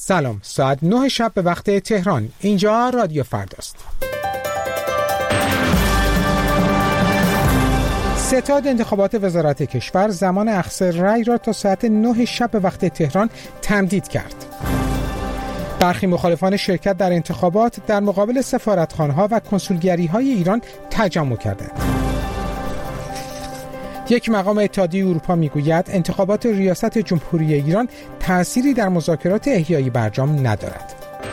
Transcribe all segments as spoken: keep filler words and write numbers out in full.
سلام، ساعت نه شب به وقت تهران. اینجا رادیو فرداست. ستاد انتخابات وزارت کشور زمان اخذ رأی را تا ساعت نه شب به وقت تهران تمدید کرد. برخی مخالفان شرکت در انتخابات در مقابل سفارتخانه‌ها و کنسولگری‌های ایران تجمع کردند. یک مقام اتحادیه اروپا میگوید انتخابات ریاست جمهوری ایران تأثیری در مذاکرات احیای برجام ندارد.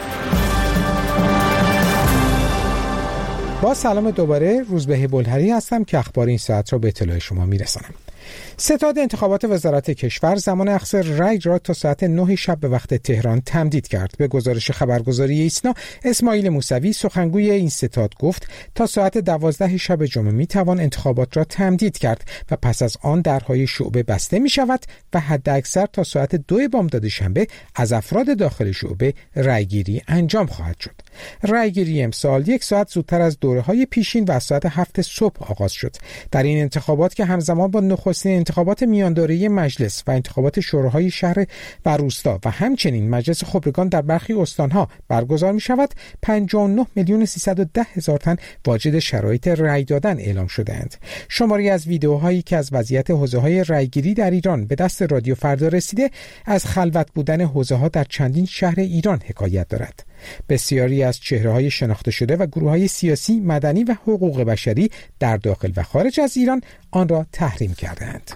با سلام دوباره، روزبه بلهری هستم که اخبار این ساعت را به اطلاع شما میرسانم. ستاد انتخابات وزارت کشور زمان اخذ رأی را تا ساعت نه شب به وقت تهران تمدید کرد. به گزارش خبرگزاری ایسنا، اسماعیل موسوی سخنگوی این ستاد گفت تا ساعت دوازده شب جمعه می توان انتخابات را تمدید کرد و پس از آن درهای شعبه بسته می شود و حداکثر تا ساعت دو بامداد شنبه از افراد داخل شعبه رأیگیری انجام خواهد شد. رأیگیری امسال یک ساعت زودتر از دوره‌های پیشین و از ساعت هفت صبح آغاز شد. در این انتخابات که همزمان با نخستین انتخابات میاندوره‌ای مجلس و انتخابات شوراهای شهر و روستا و همچنین مجلس خبرگان در برخی استانها برگزار می شود، پنجاه و نه میلیون و سیصد و ده هزار تن واجد شرایط رأی دادن اعلام شده‌اند. شماری از ویدیوهایی که از وضعیت حوزه‌های رأیگیری در ایران به دست رادیو فردا رسیده از خلوت بودن حوزه‌ها در چندین شهر ایران حکایت دارد. بسیاری از چهره‌های شناخته شده و گروه‌های سیاسی، مدنی و حقوق بشری در داخل و خارج از ایران آن را تحریم کردند.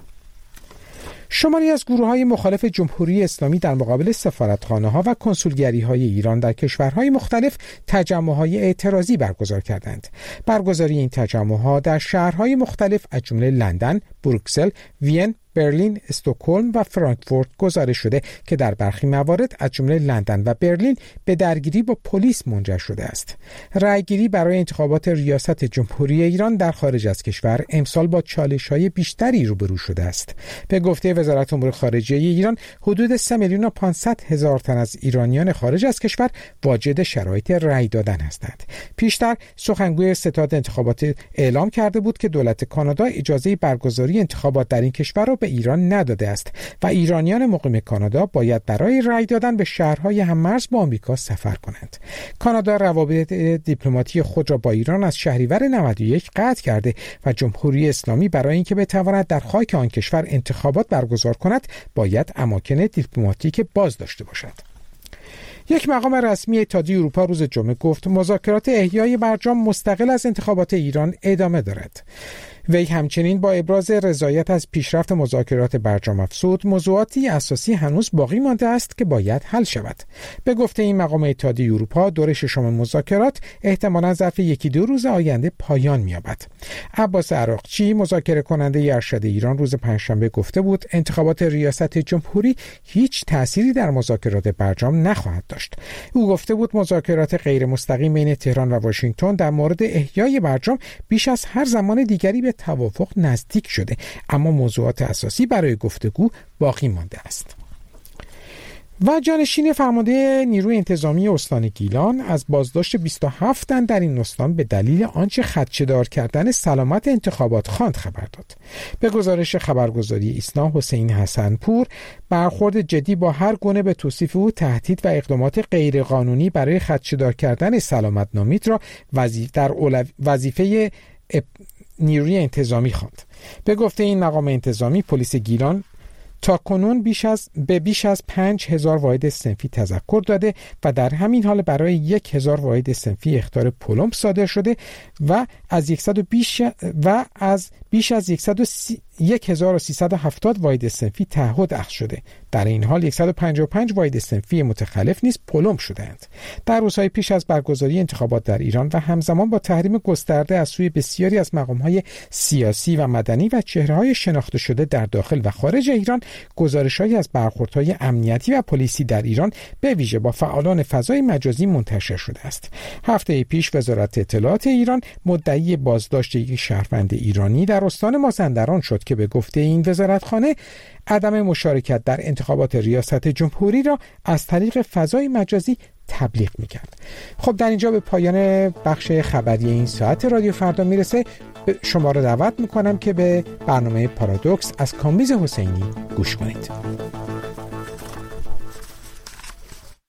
شماری از گروه‌های مخالف جمهوری اسلامی در مقابل سفارتخانه‌ها و کنسولگری‌های ایران در کشورهای مختلف تجمع‌های اعتراضی برگزار کردند. برگزاری این تجمع‌ها در شهرهای مختلف از جمله لندن، بروکسل، وین، برلین، استکهلم و فرانکفورت گزارش شده که در برخی موارد از جمله لندن و برلین به درگیری با پلیس منجر شده است. رأیگیری برای انتخابات ریاست جمهوری ایران در خارج از کشور امسال با چالش‌های بیشتری روبرو شده است. به گفته وزارت امور خارجه ایران، حدود سه میلیون و پانصد هزار تن از ایرانیان خارج از کشور واجد شرایط رأی دادن هستند. پیشتر سخنگوی ستاد انتخابات اعلام کرده بود که دولت کانادا اجازه برگزاری انتخابات در این کشور را به ایران نداده است و ایرانیان مقیم کانادا باید برای رأی دادن به شهرهای هم‌مرز با آمریکا سفر کنند. کانادا روابط دیپلماتیک خود را با ایران از شهریور نود و یک قطع کرده و جمهوری اسلامی برای اینکه بتواند در خاک آن کشور انتخابات برگزار کند باید اماکن دیپلماتیک باز داشته باشد. یک مقام رسمی اتحادیه اروپا روز جمعه گفت مذاکرات احیای برجام مستقل از انتخابات ایران ادامه دارد. وی همچنین با ابراز رضایت از پیشرفت مذاکرات برجام افزود موضوعاتی اساسی هنوز باقی مانده است که باید حل شود. به گفته این مقام اتحادیه اروپا دور ششم مذاکرات احتمالاً ظرف یکی دو روز آینده پایان می‌یابد. عباس عراقچی مذاکره کننده ارشد ایران روز پنجشنبه گفته بود انتخابات ریاست جمهوری هیچ تأثیری در مذاکرات برجام نخواهد داشت. او گفته بود مذاکرات غیر مستقیم بین تهران و واشنگتن در مورد احیای برجام بیش از هر زمان دیگری به توافق نزدیک شده، اما موضوعات اساسی برای گفتگو باقی مانده است. و جانشین فرمانده نیروی انتظامی استان گیلان از بازداشت بیست و هفت تن در این استان به دلیل آنچه خدشه‌دار کردن سلامت انتخابات خواند خبر داد. به گزارش خبرگزاری ایسنا، حسین حسنپور برخورد جدی با هر گونه به توصیف او تهدید و اقدامات غیرقانونی برای خدشه‌دار کردن سلامت نامید را وظیفه در وظیفه نیروی انتظامی خواند. به گفته این مقام انتظامی پلیس گیلان تا کنون بیش از به بیش از پنج هزار واحد صنفی تذکر داده و در همین حال برای یک هزار واحد صنفی اخطار پلمب صادر شده و از صد و بیش و از بیش از یک هزار و سیصد و هفتاد واحد صنفی تعهد اخذ شده. در این حال صد و پنجاه و پنج واحد صنفی متخلف نیز پلمب شده‌اند. در روزهای پیش از برگزاری انتخابات در ایران و همزمان با تحریم گسترده از سوی بسیاری از مقام‌های سیاسی و مدنی و چهره‌های شناخته شده در داخل و خارج ایران، گزارش‌هایی از برخوردهای امنیتی و پلیسی در ایران به ویژه با فعالان فضای مجازی منتشر شده است. هفته پیش وزارت اطلاعات ایران مدعی بازداشت یک شهروند ایرانی در استان مازندران شد که به گفته این وزارتخانه عدم مشارکت در انتخابات ریاست جمهوری را از طریق فضای مجازی تبلیغ می‌کرد. خب در اینجا به پایان بخش خبری این ساعت رادیو فردا میرسه. شما را دعوت می‌کنم که به برنامه پارادوکس از کامبیز حسینی گوش کنید.